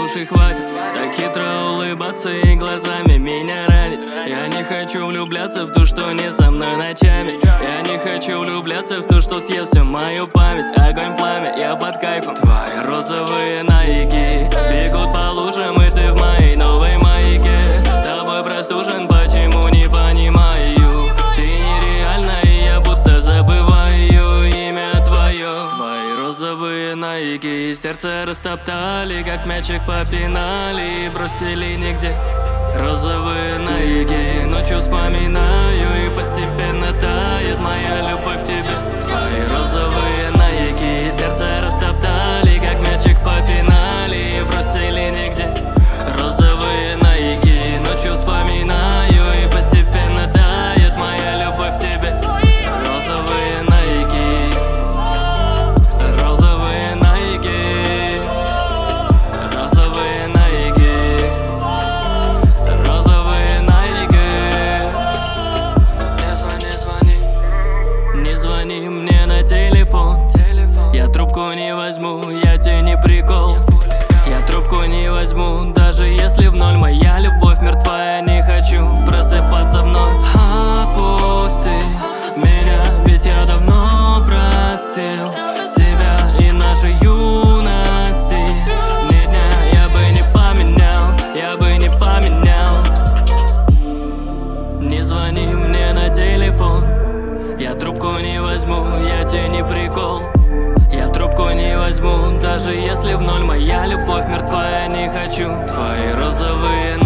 Слушай, хватит так хитро улыбаться и глазами меня ранить. Я не хочу влюбляться в ту, что не со мной ночами. Я не хочу влюбляться в ту, что съест всю мою память. Огонь, пламя, я под кайфом. Твои розовые наики бегут по лужам, и ты в моей новой майке. Тобой простужен, почему не понимаю. Ты нереальна, и я будто забываю имя твое. Твои розовые наики сердце растоптали, как мячик попинали и бросили нигде. Розовые наики ночью вспоминаю, и постепенно тает моя любовь к тебе. Твои розовые наики сердце растоптали, как мячик попинали и бросили нигде. Розовые наики ночью вспоминаю, и постепенно тает моя любовь к тебе. Розовые наики, розовые наики, розовые наики, розовые наики. Не звони мне на телефон. Я трубку не возьму, я тебе не прикол. Я трубку не возьму, даже если в ноль моя любовь мертва. Я не хочу просыпаться вновь. Опусти меня, ведь я давно простил тебя и нашей юности. Ни дня я бы не поменял, я бы не поменял. Не звони мне на телефон. Я трубку не возьму, я тебе не прикол. Я трубку не возьму, даже если в ноль моя любовь мертва. Я не хочу твои розовые